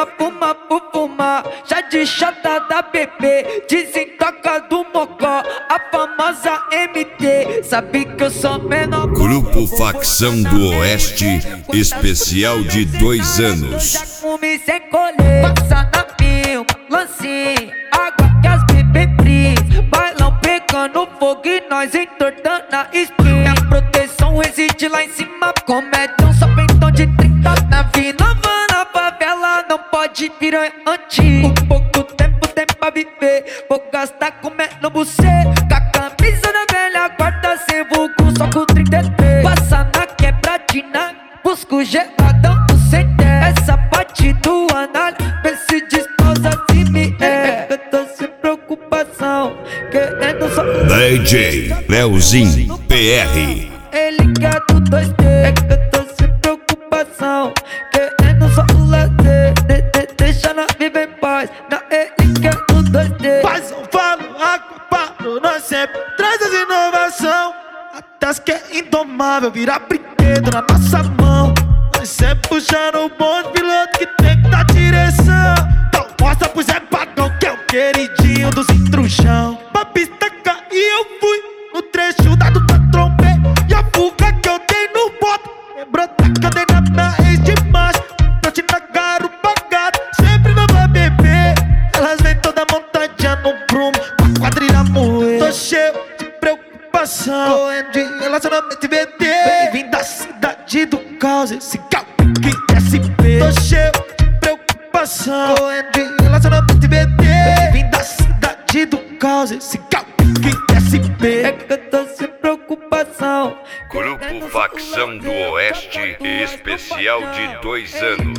fuma, fuma, fuma. Chá de chata da bebê, desentoca do mocó. A famosa MT, sabe que eu sou menor. Grupo Facção do Oeste, especial de 2 anos. Já fumei sem colher, passa na pio, lancinho, água que as bebê fris. Bailão pegando fogo e nós entortando a street. Minha proteção reside lá em cima, comédia só pentão de 30. Na vida na favela não pode virar antigo. Pouco tempo tem pra viver, vou gastar comendo você. Com a camisa da velha guarda sem vulgo, só com 33. Passa na quebradina, busco geladão do CT. Essa parte do anal, vê se desposa se me é. Eu tô sem preocupação, querendo só DJ Leozinho PR. Ele quer do 2D, é que eu tô sem preocupação, querendo só o lazer. Deixa nós viver em paz, na ele quer do 2D. Mas eu falo, água parou, nós sempre traz as inovação. A tasca é indomável, vira brinquedo na nossa mão. Nós sempre puxando o bonde, piloto que tem que dar direção. Então mostra pro Zé Pagão que é o queridinho dos intrujão. Pra pista cair eu fui, no trecho dado pra trombei. E a fuga que eu dei no boto, lembrou da cadeira na ex de macho. Noite na garupa gata, sempre não vai beber. Elas vêm toda montadinha no prumo, com a quadrilha moer. Tô cheio de preocupação, correndo de relacionamento e VT. Bem-vindo à cidade do caos, esse Calpique SP. Tô cheio de preocupação, correndo de relacionamento e VT. Bem-vindo à cidade do caos, esse Calpique SP. É que eu tô sem preocupação. Grupo Facção do Oeste, especial de 2 anos.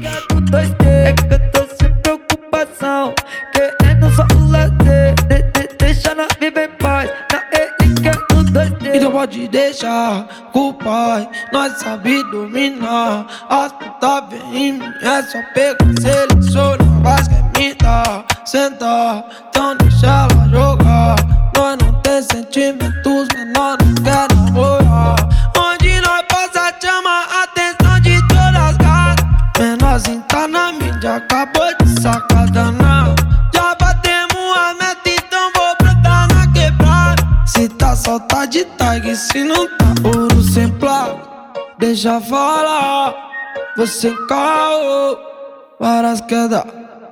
É que eu tô sem preocupação, querendo só o lazer. Deixa nós viver em paz, na ele quer o 2D. Então pode deixar com o pai, nós sabe dominar. As putas vem em mim, é só pegar, seleciona. Mas quer me dar, sentar, então deixa ela jogar. Nós não tem sentimentos, menor não quer namorar. Onde nós passa chama a atenção de todas as gatas. Menorzinho tá na mídia, acabou de sacada não. Já batemos a meta, então vou brotar na quebrada. Se tá solta de tag, se não tá ouro sem placa. Deixa falar, você caô, várias quedas,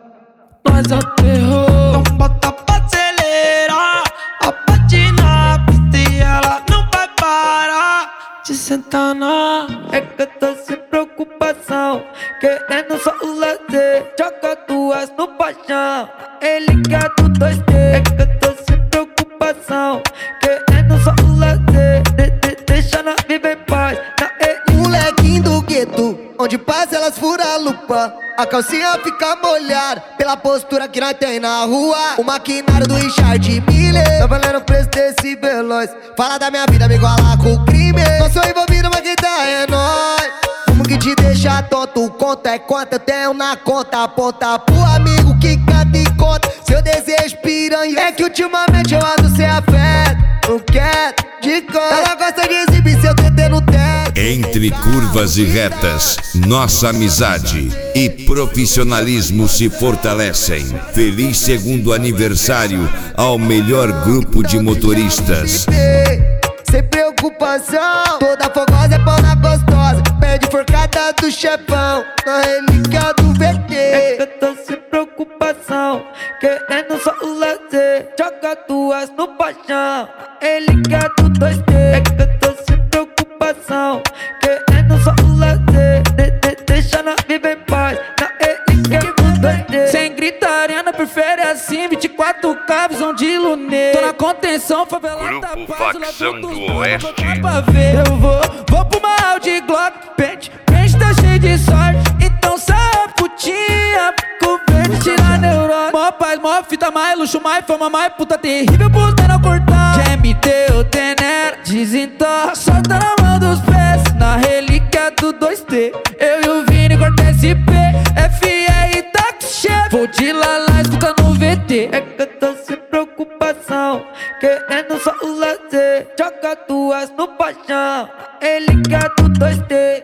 nós aterrou. Então bota pra acelerar, a patinar a pista e ela não vai parar de sentar na. É que eu tô sem preocupação, querendo só o lazer. Joga duas no paixão, ele quer do 2D. É que eu tô sem preocupação, querendo só o lazer. Deixa nós viver em paz, na ele. Molequinho do gueto, onde passa elas furam a lupa. A calcinha fica molhada pela postura que nós tem na rua. O maquinário do Richard Miller tá valendo o preço desse veloz. Fala da minha vida, me igualar com o crime. Não sou envolvido, mas quem tá é nóis. Como que te deixa tonto, conta é conta. Eu tenho na conta, aponta pro amigo que canta e conta. Seu desejo piranha é que ultimamente eu ando sem afeto. Não quero de conta, ela gosta de exibir seu TT no teto. Entre curvas e retas, nossa amizade e profissionalismo se fortalecem. Feliz 2º aniversário ao melhor grupo de motoristas. Sem preocupação, toda fogosa é pau na gostosa. Pede forcada do chefão, na relíquia do VT. É que eu tô sem preocupação, querendo só o lazer. Joga duas no paixão, ele quer do 2D. É que eu tô sem preocupação, querendo só o lazer. Deixa nós viver em paz, na ele quer do 2D. Sem gritaria, não prefere assim. 24 cabos, visão de lunê. Tô na contenção, favela Grupo da paz. Facção do Oeste. Eu vou pro mal de Glock, pente tá cheio de sorte. Então sai putinha, com verde, tira neurose. Mó paz, mó fita, mais luxo, mais fama, mais puta terrível, puta não cortar. GMT, o Tenera, desentorra, solta na mão dos pés. Na relíquia do 2T, eu e o Vini corta SP. FR, táxi, chefe, vou de lalá, escuta no VT. É que eu tô sem preocupação, querendo só o lazer. Joga duas no paixão, ele quer do 2D.